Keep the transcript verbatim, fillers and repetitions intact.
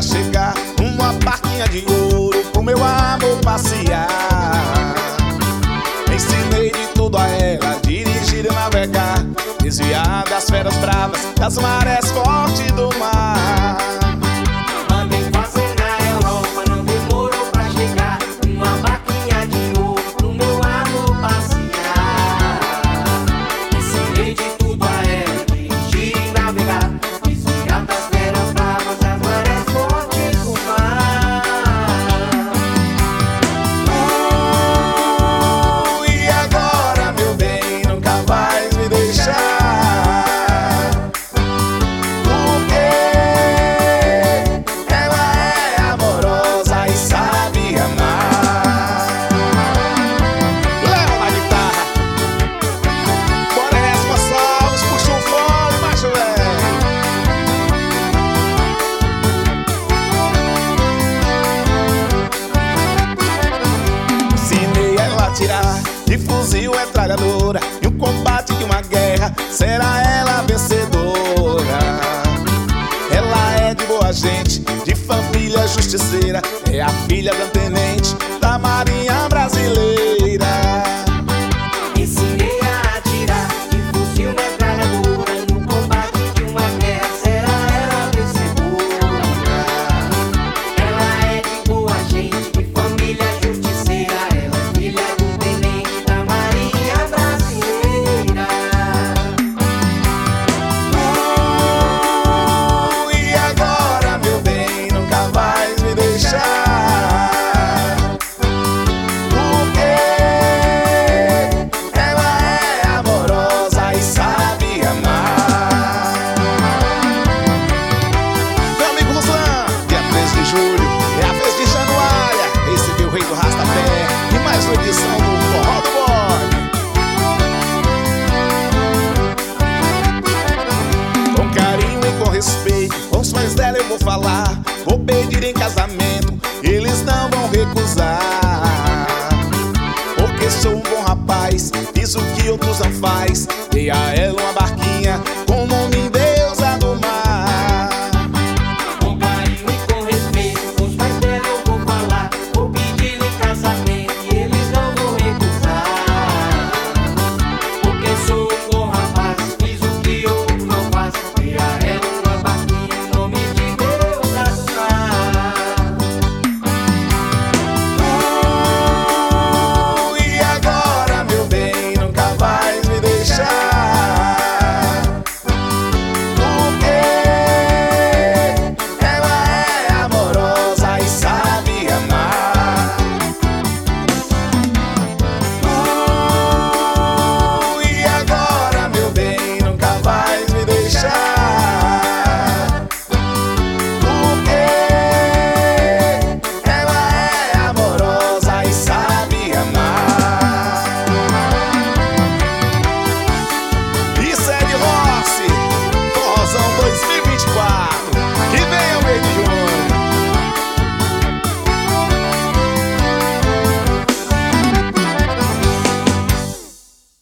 chegar numa barquinha de ouro pro meu amor passear. Ensinei de tudo a ela, dirigir e navegar, desviar das feras bravas, das marés fortes do mar. Mandei fazer na Europa, não demorou pra chegar numa barquinha de ouro pro meu amor passear. Ensinei de tudo a ela, dirigir e navegar, desviar das feras bravas, das marés fortes do mar. Uh, e agora, meu bem, nunca vais me deixar, porque ela é amorosa e sabe amar. Leva na guitarra, bora nessa, Gonçalves, puxa um fole, macho velho. Ensinei ela a atirar de fuzil, metralhadora, e um combate de uma guerra, será ela a vencedora. Ela é de boa gente, de família justiceira, é a filha do tenente da Marinha Brasileira. Ensinei a atirar de fuzil, metralhadora, no combate de uma guerra, será ela a vencedora. Ela é de boa gente, de família justiceira, ela é filha do tenente da Marinha Brasileira. Uh, e agora, meu bem, nunca vais me deixar, porque ela é amorosa e sabe amar. Meu amigo Ruslan, dia treze de julho é a vez de Januária, recebi o rei do Rastapé e mais uma edição do Forró do Bode. Com carinho e com respeito, com os pais dela eu vou falar, vou pedir em casamento, eles não vão recusar. Porque sou um bom rapaz, fiz o que outros não faz, dei a ela uma barquinha